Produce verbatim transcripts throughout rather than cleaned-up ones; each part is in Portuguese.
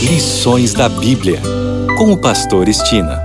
Lições da Bíblia, com o pastor Estina.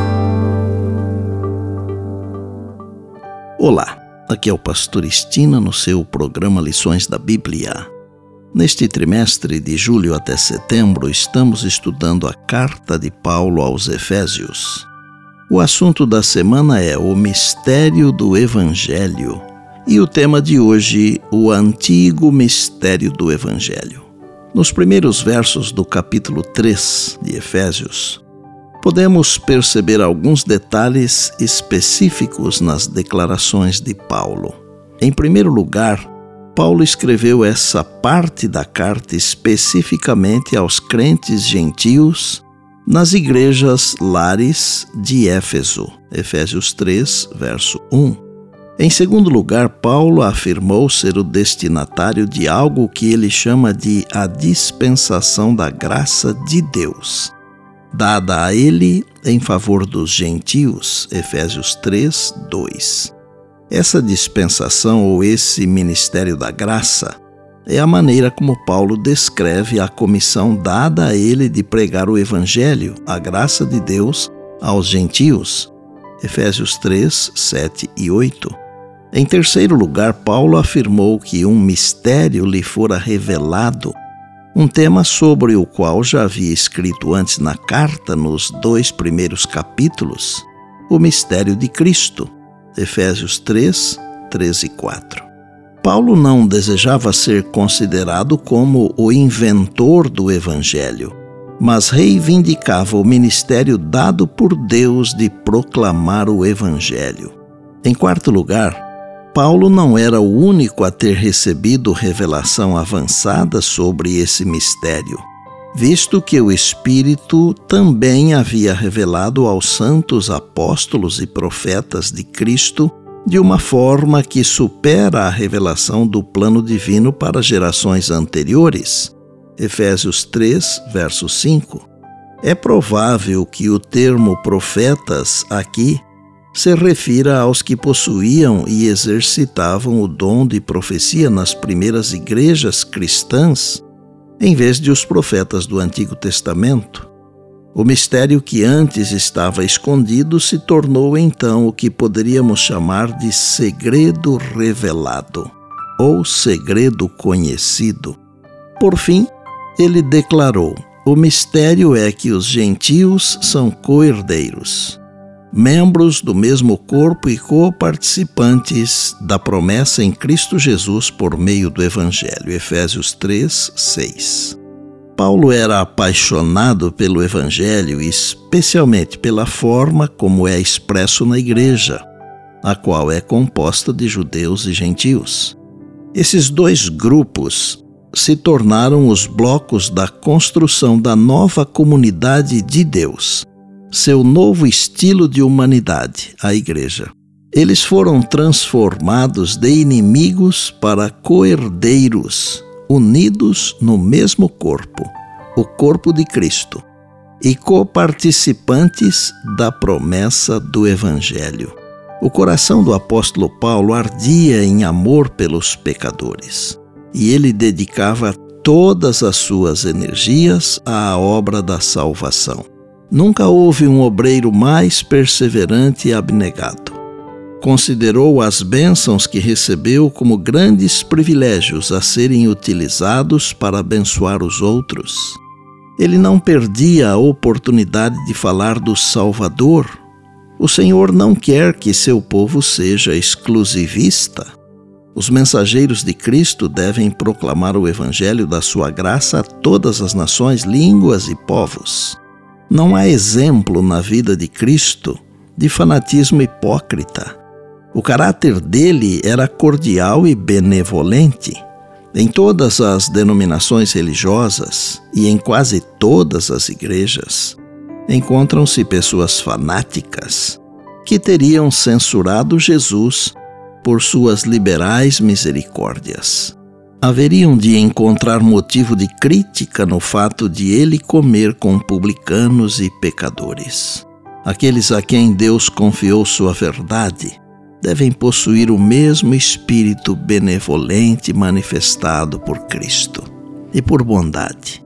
Olá, aqui é o pastor Estina no seu programa Lições da Bíblia. Neste trimestre de julho até setembro, estamos estudando a carta de Paulo aos Efésios. O assunto da semana é o mistério do Evangelho e o tema de hoje, o antigo mistério do Evangelho. Nos primeiros versos do capítulo três de Efésios, podemos perceber alguns detalhes específicos nas declarações de Paulo. Em primeiro lugar, Paulo escreveu essa parte da carta especificamente aos crentes gentios nas igrejas lares de Éfeso, Efésios três, verso um. Em segundo lugar, Paulo afirmou ser o destinatário de algo que ele chama de a dispensação da graça de Deus, dada a ele em favor dos gentios, Efésios três, dois. Essa dispensação ou esse ministério da graça é a maneira como Paulo descreve a comissão dada a ele de pregar o Evangelho, a graça de Deus, aos gentios, Efésios três, sete e oito. Em terceiro lugar, Paulo afirmou que um mistério lhe fora revelado, um tema sobre o qual já havia escrito antes na carta, nos dois primeiros capítulos, o mistério de Cristo, Efésios três, três e quatro. Paulo não desejava ser considerado como o inventor do Evangelho, mas reivindicava o ministério dado por Deus de proclamar o Evangelho. Em quarto lugar, Paulo não era o único a ter recebido revelação avançada sobre esse mistério, visto que o Espírito também havia revelado aos santos apóstolos e profetas de Cristo de uma forma que supera a revelação do plano divino para gerações anteriores. Efésios três, verso cinco. É provável que o termo profetas aqui se refira aos que possuíam e exercitavam o dom de profecia nas primeiras igrejas cristãs, em vez de os profetas do Antigo Testamento. O mistério que antes estava escondido se tornou então o que poderíamos chamar de segredo revelado, ou segredo conhecido. Por fim, ele declarou: o mistério é que os gentios são co-herdeiros, membros do mesmo corpo e co-participantes da promessa em Cristo Jesus por meio do Evangelho. Efésios três, seis. Paulo era apaixonado pelo Evangelho, especialmente pela forma como é expresso na igreja, a qual é composta de judeus e gentios. Esses dois grupos se tornaram os blocos da construção da nova comunidade de Deus, seu novo estilo de humanidade, a igreja. Eles foram transformados de inimigos para co-herdeiros, unidos no mesmo corpo, o corpo de Cristo, e co-participantes da promessa do Evangelho. O coração do apóstolo Paulo ardia em amor pelos pecadores, e ele dedicava todas as suas energias à obra da salvação. Nunca houve um obreiro mais perseverante e abnegado. Considerou as bênçãos que recebeu como grandes privilégios a serem utilizados para abençoar os outros. Ele não perdia a oportunidade de falar do Salvador. O Senhor não quer que seu povo seja exclusivista. Os mensageiros de Cristo devem proclamar o Evangelho da sua graça a todas as nações, línguas e povos. Não há exemplo na vida de Cristo de fanatismo hipócrita. O caráter dele era cordial e benevolente. Em todas as denominações religiosas e em quase todas as igrejas, encontram-se pessoas fanáticas que teriam censurado Jesus por suas liberais misericórdias. Haveriam de encontrar motivo de crítica no fato de ele comer com publicanos e pecadores. Aqueles a quem Deus confiou sua verdade devem possuir o mesmo espírito benevolente manifestado por Cristo. E por bondade,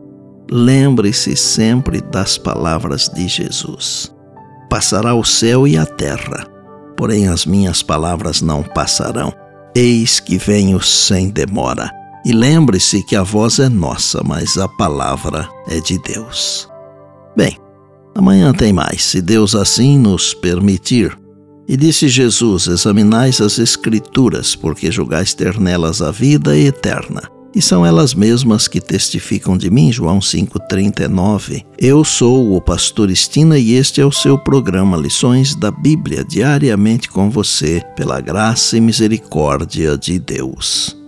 lembre-se sempre das palavras de Jesus. Passará o céu e a terra, porém as minhas palavras não passarão. Eis que venho sem demora. E lembre-se que a voz é nossa, mas a palavra é de Deus. Bem, amanhã tem mais, se Deus assim nos permitir. E disse Jesus: examinais as Escrituras, porque julgais ter nelas a vida eterna. E são elas mesmas que testificam de mim, João cinco, trinta e nove. Eu sou o pastor Estina e este é o seu programa Lições da Bíblia, diariamente com você, pela graça e misericórdia de Deus.